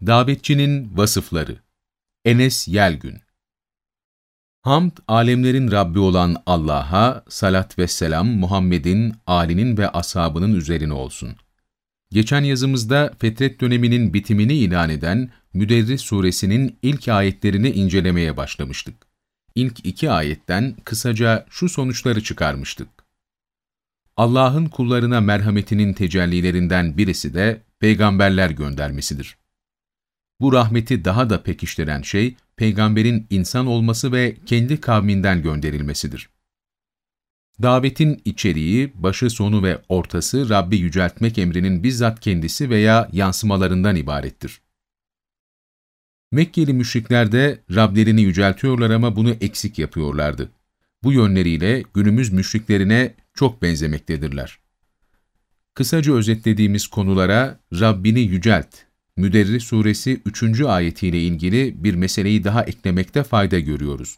Davetçinin vasıfları. Enes Yelgün. Hamd, alemlerin Rabbi olan Allah'a, salat ve selam Muhammed'in, âlinin ve ashabının üzerine olsun. Geçen yazımızda Fetret döneminin bitimini ilan eden Müderris suresinin ilk ayetlerini incelemeye başlamıştık. İlk 2 ayetten kısaca şu sonuçları çıkarmıştık. Allah'ın kullarına merhametinin tecellilerinden birisi de peygamberler göndermesidir. Bu rahmeti daha da pekiştiren şey, peygamberin insan olması ve kendi kavminden gönderilmesidir. Davetin içeriği, başı sonu ve ortası Rabbi yüceltmek emrinin bizzat kendisi veya yansımalarından ibarettir. Mekkeli müşrikler de Rablerini yüceltiyorlar ama bunu eksik yapıyorlardı. Bu yönleriyle günümüz müşriklerine çok benzemektedirler. Kısaca özetlediğimiz konulara Rabbini yücelt, Müderris suresi 3. ayetiyle ilgili bir meseleyi daha eklemekte fayda görüyoruz.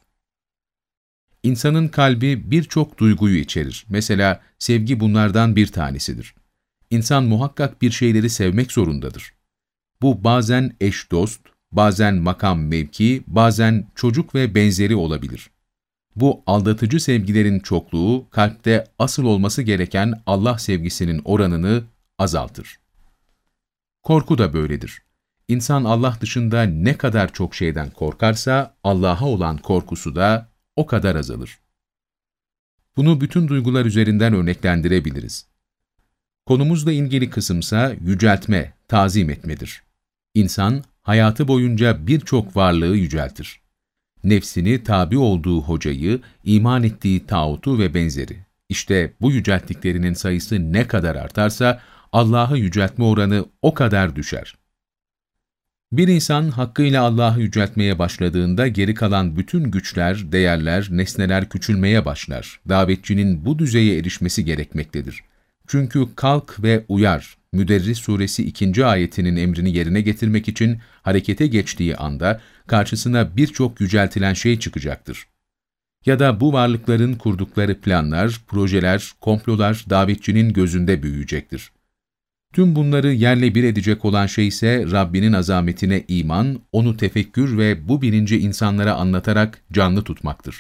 İnsanın kalbi birçok duyguyu içerir. Mesela sevgi bunlardan bir tanesidir. İnsan muhakkak bir şeyleri sevmek zorundadır. Bu bazen eş dost, bazen makam mevki, bazen çocuk ve benzeri olabilir. Bu aldatıcı sevgilerin çokluğu, kalpte asıl olması gereken Allah sevgisinin oranını azaltır. Korku da böyledir. İnsan Allah dışında ne kadar çok şeyden korkarsa, Allah'a olan korkusu da o kadar azalır. Bunu bütün duygular üzerinden örneklendirebiliriz. Konumuzla ilgili kısımsa yüceltme, tazim etmedir. İnsan, hayatı boyunca birçok varlığı yüceltir. Nefsini, tabi olduğu hocayı, iman ettiği tağutu ve benzeri. İşte bu yücelttiklerinin sayısı ne kadar artarsa, Allah'ı yüceltme oranı o kadar düşer. Bir insan hakkıyla Allah'ı yüceltmeye başladığında geri kalan bütün güçler, değerler, nesneler küçülmeye başlar. Davetçinin bu düzeye erişmesi gerekmektedir. Çünkü kalk ve uyar, Müderris suresi 2. ayetinin emrini yerine getirmek için harekete geçtiği anda karşısına birçok yüceltilen şey çıkacaktır. Ya da bu varlıkların kurdukları planlar, projeler, komplolar davetçinin gözünde büyüyecektir. Tüm bunları yerle bir edecek olan şey ise Rabbinin azametine iman, onu tefekkür ve bu bilinci insanlara anlatarak canlı tutmaktır.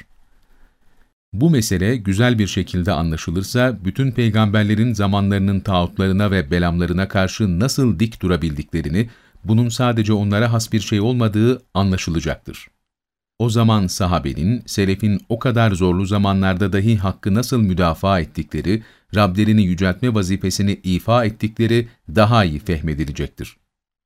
Bu mesele güzel bir şekilde anlaşılırsa, bütün peygamberlerin zamanlarının tağutlarına ve belamlarına karşı nasıl dik durabildiklerini, bunun sadece onlara has bir şey olmadığı anlaşılacaktır. O zaman sahabenin, selefin o kadar zorlu zamanlarda dahi hakkı nasıl müdafaa ettikleri, Rablerini yüceltme vazifesini ifa ettikleri daha iyi fehmedilecektir.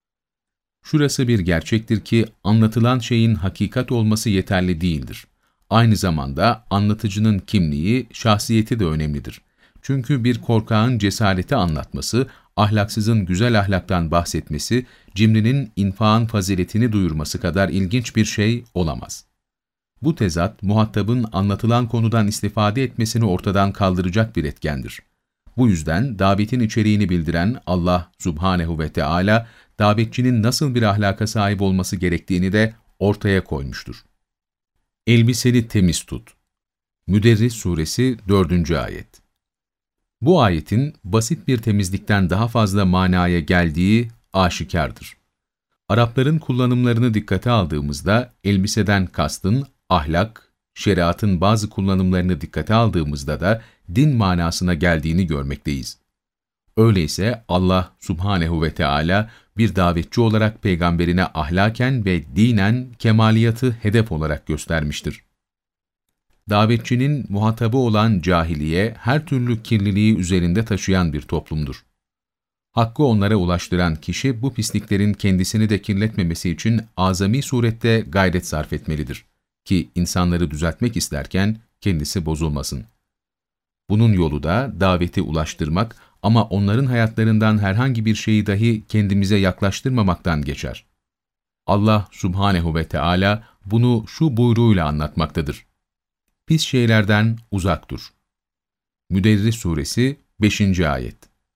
Şurası bir gerçektir ki, anlatılan şeyin hakikat olması yeterli değildir. Aynı zamanda anlatıcının kimliği, şahsiyeti de önemlidir. Çünkü bir korkağın cesareti anlatması, ahlaksızın güzel ahlaktan bahsetmesi, cimrinin infakın faziletini duyurması kadar ilginç bir şey olamaz. Bu tezat, muhatabın anlatılan konudan istifade etmesini ortadan kaldıracak bir etkendir. Bu yüzden davetin içeriğini bildiren Allah Subhanehu ve Teala, davetçinin nasıl bir ahlaka sahip olması gerektiğini de ortaya koymuştur. Elbiseni temiz tut. Müderris suresi 4. ayet. Bu ayetin basit bir temizlikten daha fazla manaya geldiği aşikardır. Arapların kullanımlarını dikkate aldığımızda elbiseden kastın ahlak, şeriatın bazı kullanımlarını dikkate aldığımızda da din manasına geldiğini görmekteyiz. Öyleyse Allah Subhanehu ve Teala bir davetçi olarak peygamberine ahlaken ve dinen kemaliyatı hedef olarak göstermiştir. Davetçinin muhatabı olan cahiliye her türlü kirliliği üzerinde taşıyan bir toplumdur. Hakkı onlara ulaştıran kişi bu pisliklerin kendisini de kirletmemesi için azami surette gayret sarf etmelidir ki insanları düzeltmek isterken kendisi bozulmasın. Bunun yolu da daveti ulaştırmak ama onların hayatlarından herhangi bir şeyi dahi kendimize yaklaştırmamaktan geçer. Allah Subhanehu ve Teala bunu şu buyruğuyla anlatmaktadır. Pis şeylerden uzak dur. Müderris suresi 5. ayet.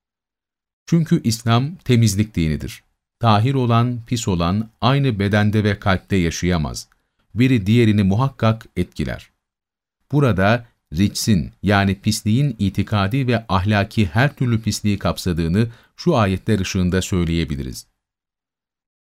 Çünkü İslam temizlik dinidir. Tahir olan, pis olan aynı bedende ve kalpte yaşayamaz. Biri diğerini muhakkak etkiler. Burada ricsin yani pisliğin itikadi ve ahlaki her türlü pisliği kapsadığını şu ayetler ışığında söyleyebiliriz.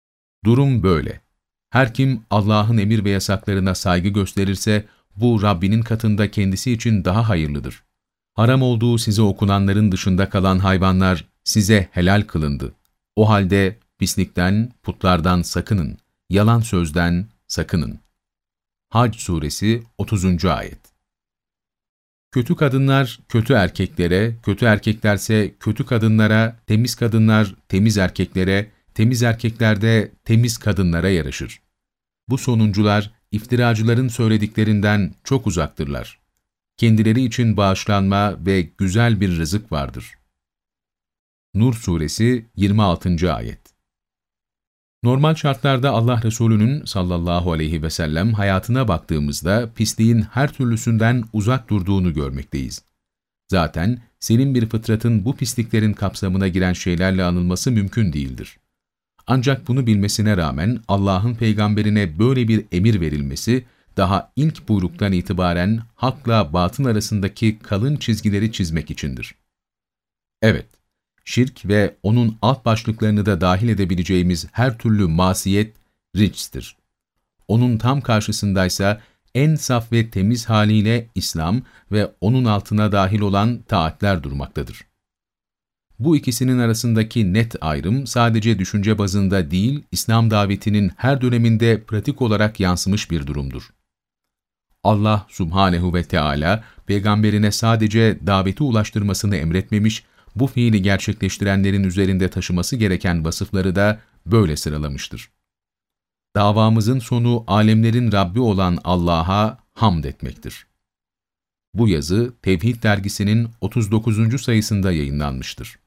Durum böyle. Her kim Allah'ın emir ve yasaklarına saygı gösterirse, bu Rabbinin katında kendisi için daha hayırlıdır. Haram olduğu size okunanların dışında kalan hayvanlar size helal kılındı. O halde pislikten, putlardan sakının, yalan sözden sakının. Hac Suresi 30. Ayet. Kötü kadınlar kötü erkeklere, kötü erkeklerse kötü kadınlara, temiz kadınlar temiz erkeklere, temiz erkekler de temiz kadınlara yaraşır. Bu sonuncular, iftiracıların söylediklerinden çok uzaktırlar. Kendileri için bağışlanma ve güzel bir rızık vardır. Nur Suresi 26. Ayet. Normal şartlarda Allah Resulü'nün sallallahu aleyhi ve sellem hayatına baktığımızda pisliğin her türlüsünden uzak durduğunu görmekteyiz. Zaten senin bir fıtratın bu pisliklerin kapsamına giren şeylerle anılması mümkün değildir. Ancak bunu bilmesine rağmen Allah'ın peygamberine böyle bir emir verilmesi, daha ilk buyruktan itibaren hakla batın arasındaki kalın çizgileri çizmek içindir. Evet, şirk ve onun alt başlıklarını da dahil edebileceğimiz her türlü masiyet ricstir. Onun tam karşısındaysa en saf ve temiz haliyle İslam ve onun altına dahil olan taatler durmaktadır. Bu ikisinin arasındaki net ayrım sadece düşünce bazında değil, İslam davetinin her döneminde pratik olarak yansımış bir durumdur. Allah Subhanehu ve Teala peygamberine sadece daveti ulaştırmasını emretmemiş, bu fiili gerçekleştirenlerin üzerinde taşıması gereken vasıfları da böyle sıralamıştır. Davamızın sonu alemlerin Rabbi olan Allah'a hamd etmektir. Bu yazı Tevhid dergisinin 39. sayısında yayınlanmıştır.